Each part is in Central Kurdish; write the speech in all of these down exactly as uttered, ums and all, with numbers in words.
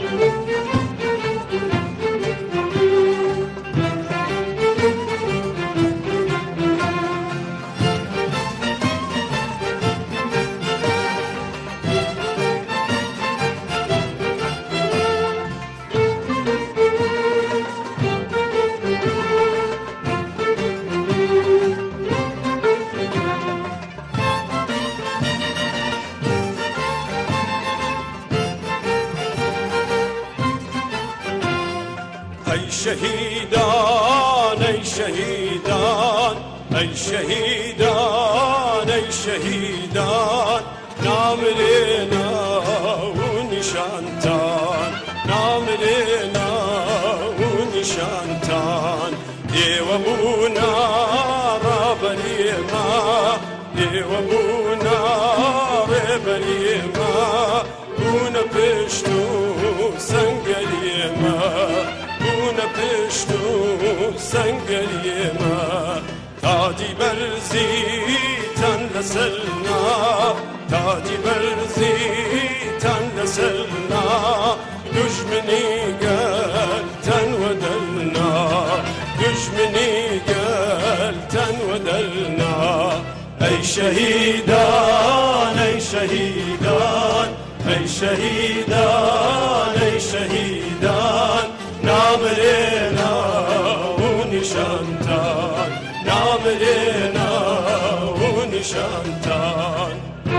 ای شهیدان ای شهیدان ای شهیدان ای شهیدان نام لینا و نشانتان نام لینا و نشانتان دیو بونا را بریما دیو بونا را بریما بونا پشتو سنگلیما بونا پشتو سنگلیما تاجی برزی تن لسلنا تاجی برزی تن لسلنا دشمنی گل تن ودلنا دشمنی گل تن ودلنا ای شهیدان ای شهیدان ای شهیدان ای شهیدان نام لینا و نشانتان نام لینا و نشانتان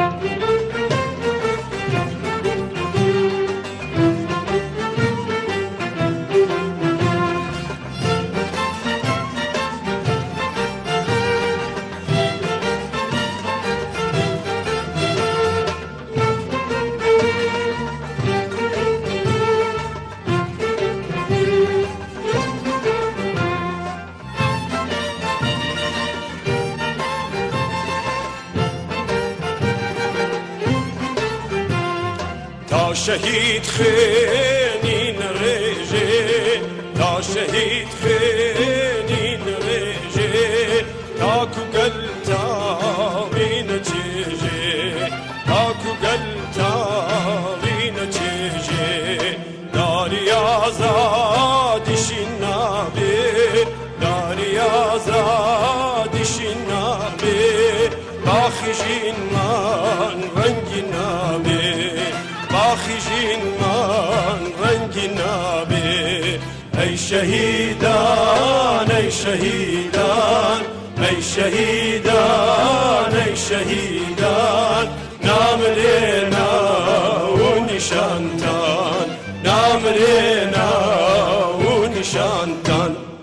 تا شهید خینین رژه تا شهید خینین رژه تا کو گلتا وین چیجه تا کو گلتا وین چیجه داری آزادی شنابه داری آزادی شنابه باخشین من رنگی نابه باخشین من رنگی نابه ای شهیدان ای شهیدان ای شهیدان ای شهیدان نام لینا و نشانتان نام لینا و نشانتان